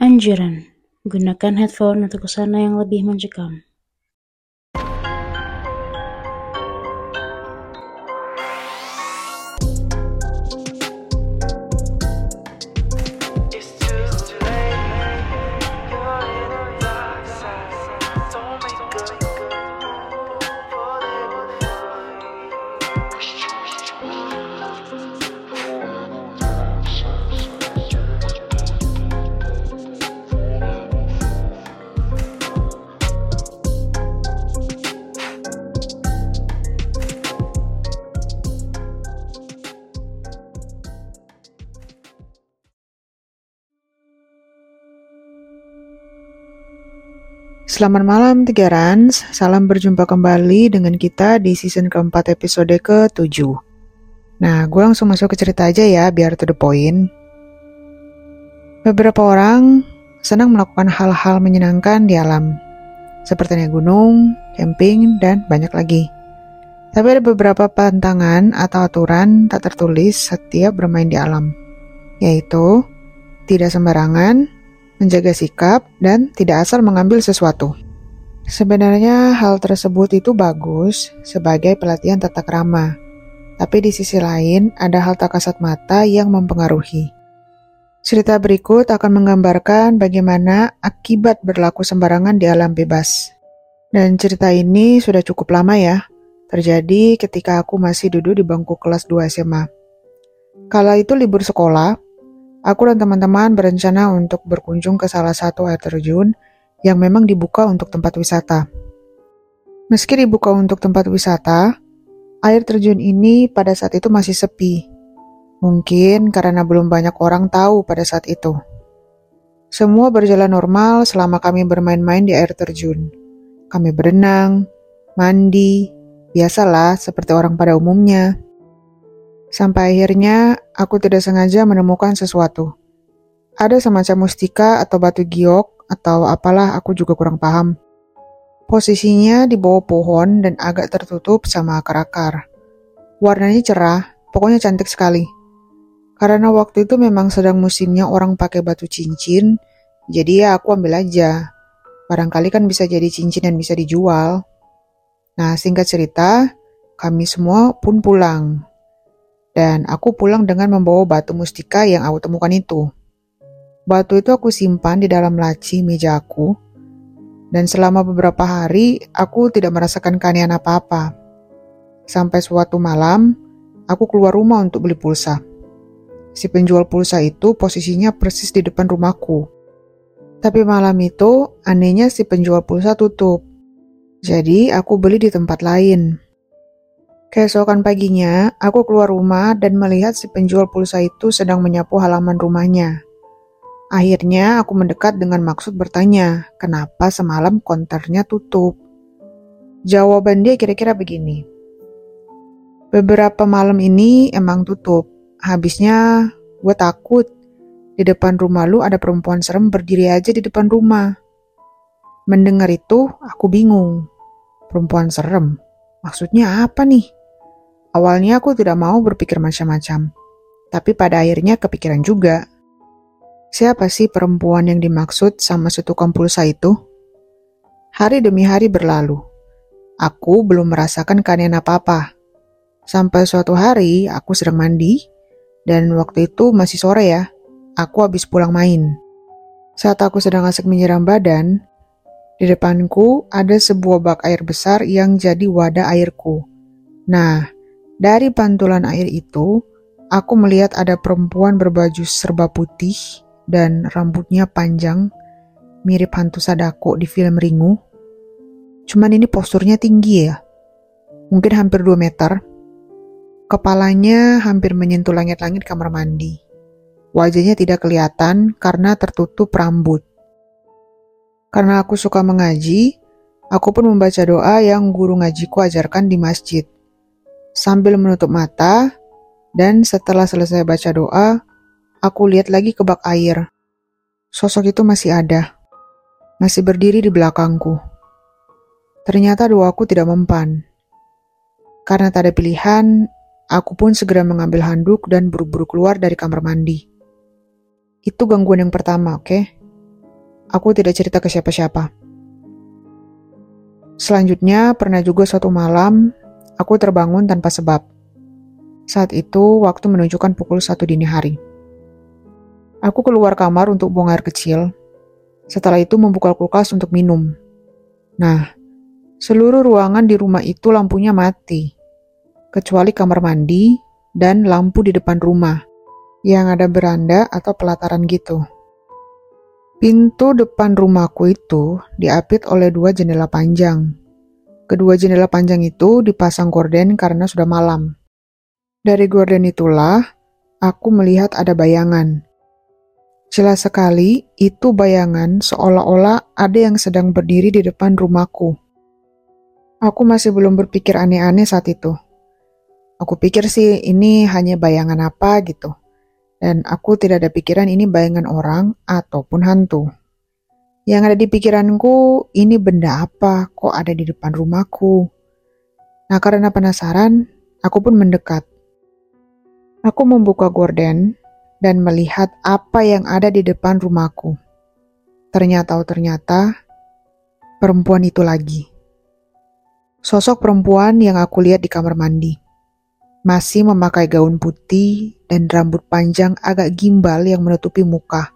Anjuran: gunakan headphone untuk suasana yang lebih mencekam. Selamat malam Tiga Rans, salam berjumpa kembali dengan kita di season keempat episode ke-7. Nah, gue langsung masuk ke cerita aja ya, biar to the point. Beberapa orang senang melakukan hal-hal menyenangkan di alam, seperti naik gunung, camping, dan banyak lagi. Tapi ada beberapa pantangan atau aturan tak tertulis setiap bermain di alam, yaitu tidak sembarangan, menjaga sikap, dan tidak asal mengambil sesuatu. Sebenarnya hal tersebut itu bagus sebagai pelatihan tata krama, tapi di sisi lain ada hal tak kasat mata yang mempengaruhi. Cerita berikut akan menggambarkan bagaimana akibat berlaku sembarangan di alam bebas. Dan cerita ini sudah cukup lama ya, terjadi ketika aku masih duduk di bangku kelas 2 SMA. Kala itu libur sekolah, aku dan teman-teman berencana untuk berkunjung ke salah satu air terjun yang memang dibuka untuk tempat wisata. Meski dibuka untuk tempat wisata, air terjun ini pada saat itu masih sepi. Mungkin karena belum banyak orang tahu pada saat itu. Semua berjalan normal selama kami bermain-main di air terjun. Kami berenang, mandi, biasalah seperti orang pada umumnya. Sampai akhirnya, aku tidak sengaja menemukan sesuatu. Ada semacam mustika atau batu giok, atau apalah aku juga kurang paham. Posisinya di bawah pohon dan agak tertutup sama akar-akar. Warnanya cerah, pokoknya cantik sekali. Karena waktu itu memang sedang musimnya orang pakai batu cincin, jadi ya aku ambil aja. Barangkali kan bisa jadi cincin dan bisa dijual. Nah, singkat cerita, kami semua pun pulang. Dan aku pulang dengan membawa batu mustika yang aku temukan itu. Batu itu aku simpan di dalam laci meja aku. Dan selama beberapa hari, aku tidak merasakan keanehan apa-apa. Sampai suatu malam, aku keluar rumah untuk beli pulsa. Si penjual pulsa itu posisinya persis di depan rumahku. Tapi malam itu, anehnya si penjual pulsa tutup. Jadi, aku beli di tempat lain. Keesokan paginya, aku keluar rumah dan melihat si penjual pulsa itu sedang menyapu halaman rumahnya. Akhirnya, aku mendekat dengan maksud bertanya, kenapa semalam konternya tutup? Jawaban dia kira-kira begini. Beberapa malam ini emang tutup. Habisnya, gue takut. Di depan rumah lu ada perempuan serem berdiri aja di depan rumah. Mendengar itu, aku bingung. Perempuan serem? Maksudnya apa nih? Awalnya aku tidak mau berpikir macam-macam, tapi pada akhirnya kepikiran juga. Siapa sih perempuan yang dimaksud sama si tukang pulsa itu? Hari demi hari berlalu. Aku belum merasakan keanehan apa-apa. Sampai suatu hari aku sedang mandi, dan waktu itu masih sore ya, aku habis pulang main. Saat aku sedang asik menyiram badan, di depanku ada sebuah bak air besar yang jadi wadah airku. Nah, dari pantulan air itu, aku melihat ada perempuan berbaju serba putih dan rambutnya panjang, mirip hantu Sadako di film Ringu. Cuman ini posturnya tinggi ya, mungkin hampir 2 meter. Kepalanya hampir menyentuh langit-langit kamar mandi. Wajahnya tidak kelihatan karena tertutup rambut. Karena aku suka mengaji, aku pun membaca doa yang guru ngajiku ajarkan di masjid. Sambil menutup mata, dan setelah selesai baca doa, aku lihat lagi ke bak air. Sosok itu masih ada, masih berdiri di belakangku. Ternyata doaku tidak mempan. Karena tak ada pilihan, aku pun segera mengambil handuk dan buru-buru keluar dari kamar mandi. Itu gangguan yang pertama, oke? aku tidak cerita ke siapa-siapa. Selanjutnya, pernah juga suatu malam, aku terbangun tanpa sebab. Saat itu, waktu menunjukkan pukul 1 dini hari. Aku keluar kamar untuk buang air kecil. Setelah itu membuka kulkas untuk minum. Nah, seluruh ruangan di rumah itu lampunya mati. Kecuali kamar mandi dan lampu di depan rumah, yang ada beranda atau pelataran gitu. Pintu depan rumahku itu diapit oleh 2 jendela panjang. Kedua jendela panjang itu dipasang gorden karena sudah malam. Dari gorden itulah aku melihat ada bayangan. Jelas sekali itu bayangan seolah-olah ada yang sedang berdiri di depan rumahku. Aku masih belum berpikir aneh-aneh saat itu. Aku pikir sih ini hanya bayangan apa gitu. Dan aku tidak ada pikiran ini bayangan orang ataupun hantu. Yang ada di pikiranku, ini benda apa kok ada di depan rumahku. Nah, karena penasaran, aku pun mendekat. Aku membuka gorden dan melihat apa yang ada di depan rumahku. Ternyata perempuan itu lagi. Sosok perempuan yang aku lihat di kamar mandi. Masih memakai gaun putih dan rambut panjang agak gimbal yang menutupi muka.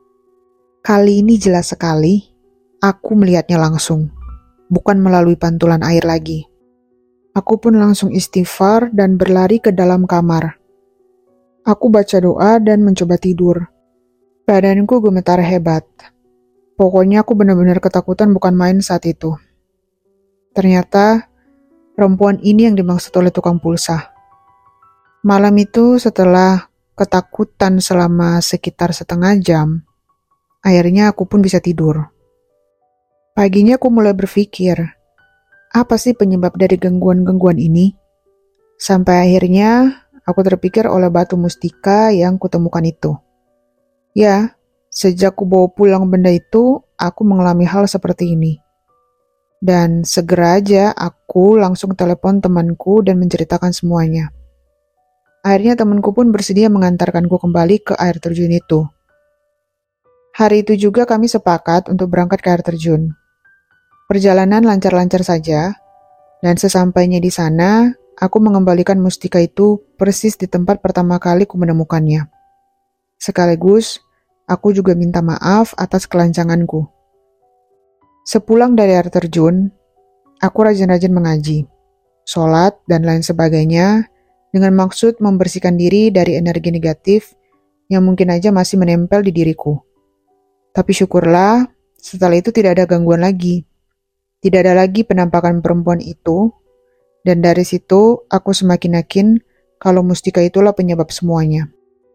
Kali ini jelas sekali, aku melihatnya langsung, bukan melalui pantulan air lagi. Aku pun langsung istighfar dan berlari ke dalam kamar. Aku baca doa dan mencoba tidur. Badanku gemetar hebat. Pokoknya aku benar-benar ketakutan bukan main saat itu. Ternyata, perempuan ini yang dimaksud oleh tukang pulsa. Malam itu setelah ketakutan selama sekitar setengah jam, akhirnya aku pun bisa tidur. Paginya aku mulai berpikir, apa sih penyebab dari gangguan-gangguan ini? Sampai akhirnya aku terpikir oleh batu mustika yang kutemukan itu. Ya, sejak ku bawa pulang benda itu, aku mengalami hal seperti ini. Dan segera aja aku langsung telepon temanku dan menceritakan semuanya. Akhirnya temanku pun bersedia mengantarkanku kembali ke air terjun itu. Hari itu juga kami sepakat untuk berangkat ke air terjun. Perjalanan lancar-lancar saja, dan sesampainya di sana, aku mengembalikan mustika itu persis di tempat pertama kali ku menemukannya. Sekaligus, aku juga minta maaf atas kelancanganku. Sepulang dari air terjun, aku rajin-rajin mengaji, sholat, dan lain sebagainya, dengan maksud membersihkan diri dari energi negatif yang mungkin aja masih menempel di diriku. Tapi syukurlah, setelah itu tidak ada gangguan lagi. Tidak ada lagi penampakan perempuan itu, dan dari situ aku semakin yakin kalau mustika itulah penyebab semuanya.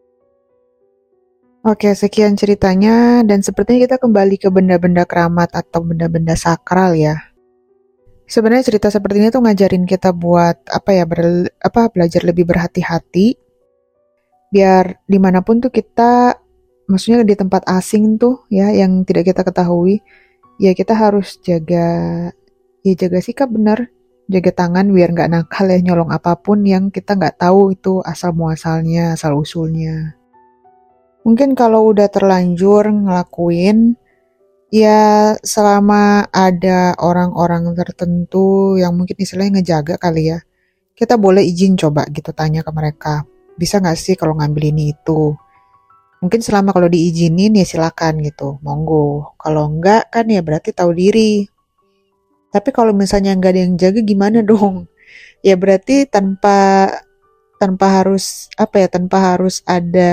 Oke, sekian ceritanya, dan sepertinya kita kembali ke benda-benda keramat atau benda-benda sakral ya. Sebenarnya cerita seperti ini tuh ngajarin kita buat belajar lebih berhati-hati, biar dimanapun tuh kita, maksudnya di tempat asing tuh ya yang tidak kita ketahui, ya kita harus jaga sikap benar, jaga tangan biar nggak nakal ya nyolong apapun yang kita nggak tahu itu asal muasalnya, asal usulnya. Mungkin kalau udah terlanjur ngelakuin, ya selama ada orang-orang tertentu yang mungkin istilahnya ngejaga kali ya, kita boleh izin coba gitu tanya ke mereka, bisa nggak sih kalau ngambil ini itu. Mungkin selama kalau diizinin ya silakan gitu, monggo. Kalau enggak kan ya berarti tahu diri. Tapi kalau misalnya nggak ada yang jaga gimana dong? Ya berarti tanpa harus ada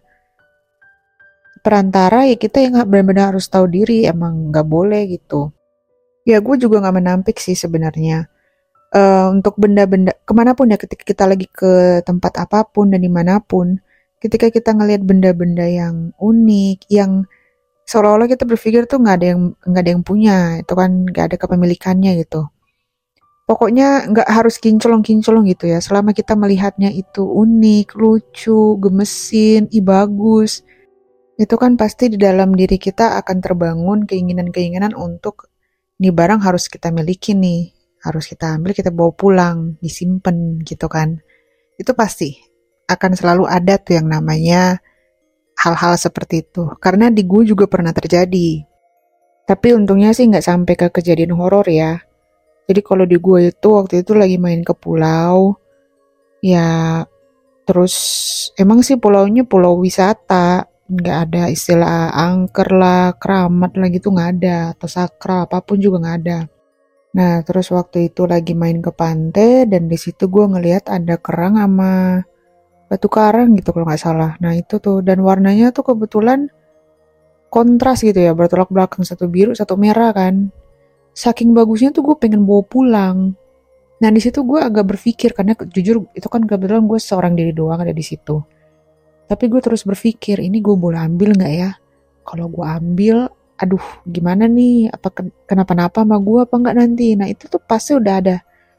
perantara, ya kita yang benar-benar harus tahu diri, emang nggak boleh gitu. Ya gue juga nggak menampik sih sebenarnya. Untuk benda-benda kemanapun ya, ketika kita lagi ke tempat apapun dan dimanapun, ketika kita ngelihat benda-benda yang unik, yang seolah-olah kita berpikir tuh nggak ada yang punya, itu kan nggak ada kepemilikannya gitu. Pokoknya nggak harus kinclong-kinclong gitu ya. Selama kita melihatnya itu unik, lucu, gemesin, bagus, itu kan pasti di dalam diri kita akan terbangun keinginan-keinginan untuk ini barang harus kita miliki nih, harus kita ambil, kita bawa pulang, disimpan gitu kan. Itu pasti akan selalu ada tuh yang namanya hal-hal seperti itu. Karena di gue juga pernah terjadi. Tapi untungnya sih nggak sampai ke kejadian horor ya. Jadi kalau di gue itu waktu itu lagi main ke pulau, ya terus emang sih pulaunya pulau wisata, nggak ada istilah angker lah, keramat lah gitu nggak ada, atau sakral apapun juga nggak ada. Nah terus waktu itu lagi main ke pantai dan di situ gue ngelihat ada kerang sama batu karang gitu kalau nggak salah. Nah itu tuh dan warnanya tuh kebetulan kontras gitu ya, bertolak belakang, satu biru satu merah kan. Saking bagusnya tuh gue pengen bawa pulang. Nah di situ gue agak berpikir karena jujur itu kan kebetulan gue seorang diri doang ada di situ. Tapi gue terus berpikir ini gue boleh ambil nggak ya? Kalau gue ambil, aduh gimana nih? Apa kenapa-napa sama gue apa nggak nanti? Nah itu tuh pasti udah ada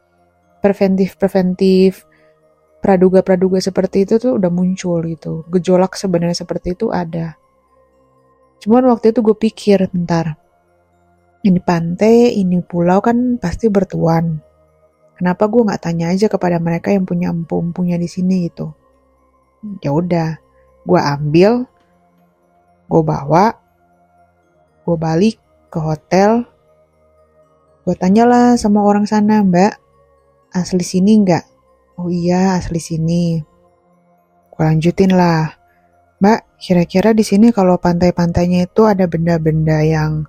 preventif, praduga-praduga seperti itu tuh udah muncul gitu. Gejolak sebenarnya seperti itu ada. Cuman waktu itu gue pikir, bentar, ini pantai, ini pulau kan pasti bertuan. Kenapa gue nggak tanya aja kepada mereka yang punya empu-empunya di sini gitu? Ya udah, gue ambil, gue bawa, gue balik ke hotel, gue tanyalah sama orang sana, Mbak, asli sini nggak? Oh iya, asli sini. Gue lanjutin lah, Mbak, kira-kira di sini kalau pantai-pantainya itu ada benda-benda yang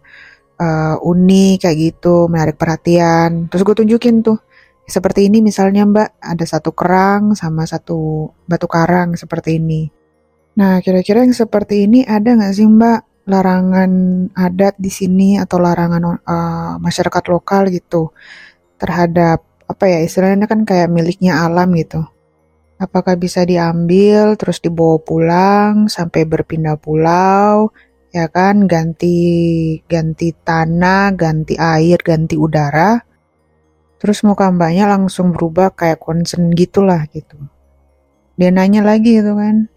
unik kayak gitu, menarik perhatian. Terus gue tunjukin tuh, seperti ini misalnya Mbak, ada satu kerang sama satu batu karang seperti ini. Nah, kira-kira yang seperti ini ada nggak sih Mbak larangan adat di sini atau larangan masyarakat lokal gitu terhadap apa ya istilahnya kan kayak miliknya alam gitu. Apakah bisa diambil terus dibawa pulang sampai berpindah pulau, ya kan ganti ganti tanah, ganti air, ganti udara. Terus muka mbaknya langsung berubah kayak concern gitulah gitu. Dia nanya lagi gitu kan.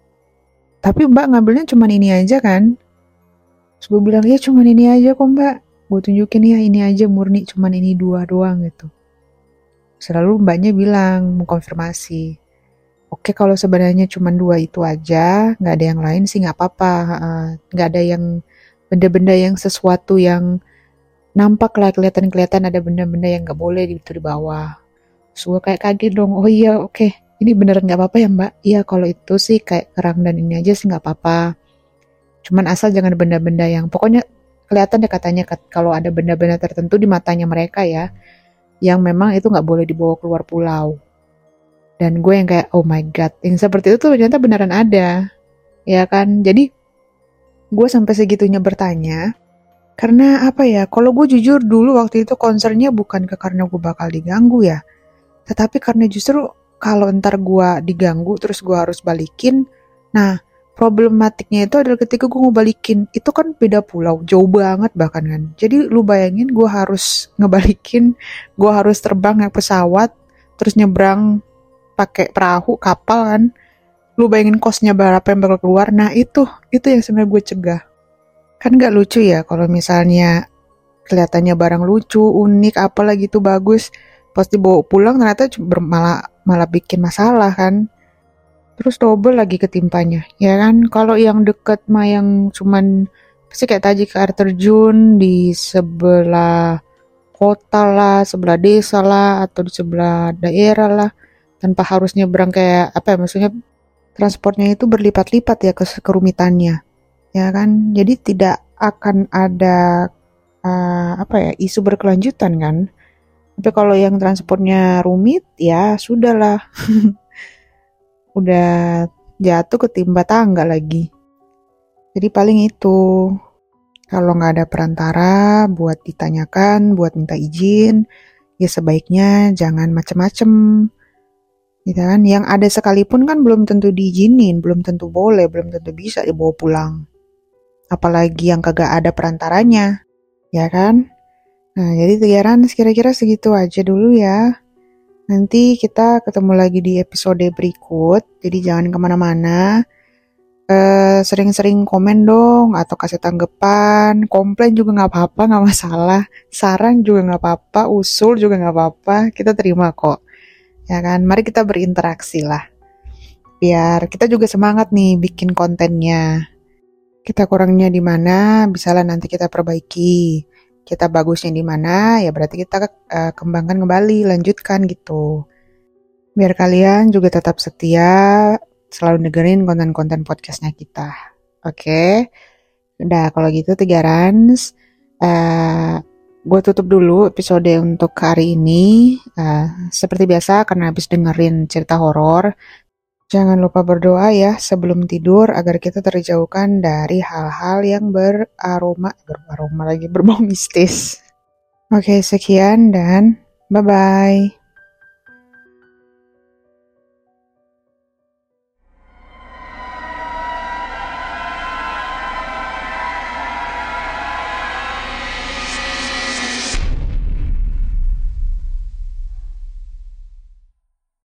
Tapi mbak ngambilnya cuma ini aja kan? Terus gue bilang, ya cuma ini aja kok mbak. Gue tunjukin ya ini aja murni cuma ini dua doang gitu. Selalu mbaknya bilang, mengkonfirmasi. Oke kalau sebenarnya cuma dua itu aja, nggak ada yang lain sih nggak apa-apa. Nggak ada yang benda-benda yang sesuatu yang nampak lah kelihatan ada benda-benda yang nggak boleh itu di bawah. Terus gue kayak kaget dong, oh iya oke, ini beneran nggak apa-apa ya mbak? Iya kalau itu sih kayak kerang dan ini aja sih nggak apa-apa. Cuman asal jangan benda-benda yang, pokoknya kelihatan deh katanya kalau ada benda-benda tertentu di matanya mereka ya, yang memang itu nggak boleh dibawa keluar pulau. Dan gue yang kayak, oh my god, yang seperti itu tuh ternyata beneran ada. Ya kan, jadi gue sampai segitunya bertanya, karena apa ya, kalau gue jujur dulu waktu itu concernnya bukan karena gue bakal diganggu ya, tetapi karena justru kalau ntar gue diganggu terus gue harus balikin, nah problematiknya itu adalah ketika gue mau balikin, itu kan beda pulau, jauh banget bahkan kan. Jadi lu bayangin gue harus ngebalikin, gue harus terbang naik pesawat, terus nyebrang pakai perahu, kapal kan. Lu bayangin kosnya berapa yang bakal keluar, nah itu yang sebenarnya gue cegah. Kan gak lucu ya kalau misalnya kelihatannya barang lucu, unik, apalagi itu bagus, pas dibawa pulang ternyata malah bikin masalah kan. Terus double lagi ketimpanya, ya kan? Kalau yang deket mah yang cuman pasti kayak tadi ke air terjun di sebelah kota lah, sebelah desa lah, atau di sebelah daerah lah, tanpa harus nyebrang kayak apa ya, maksudnya transportnya itu berlipat-lipat ya kerumitannya, ya kan? Jadi tidak akan ada apa ya isu berkelanjutan kan. Tapi kalau yang transportnya rumit ya sudahlah. Udah jatuh ketimpa tangga lagi. Jadi paling itu, kalau nggak ada perantara buat ditanyakan, buat minta izin, ya sebaiknya jangan macem-macem. Gitu kan? Yang ada sekalipun kan belum tentu diizinin, belum tentu boleh, belum tentu bisa dibawa pulang. Apalagi yang kagak ada perantaranya, ya kan? Nah, jadi Tiaran kira-kira segitu aja dulu ya. Nanti kita ketemu lagi di episode berikut, jadi jangan kemana-mana. Sering-sering komen dong, atau kasih tanggapan, komplain juga nggak apa-apa, nggak masalah. Saran juga nggak apa-apa, usul juga nggak apa-apa, kita terima kok. Ya kan, mari kita berinteraksi lah. Biar kita juga semangat nih bikin kontennya. Kita kurangnya di mana, bisalah nanti kita perbaiki. Kita bagusnya di mana, ya berarti kita kembangkan kembali, lanjutkan gitu. Biar kalian juga tetap setia, selalu dengerin konten-konten podcastnya kita. Oke? Udah, kalau gitu Tigarans, gue tutup dulu episode untuk hari ini. Seperti biasa, karena habis dengerin cerita horor, jangan lupa berdoa ya sebelum tidur agar kita terjauhkan dari hal-hal yang berbau mistis. Oke, sekian dan bye-bye.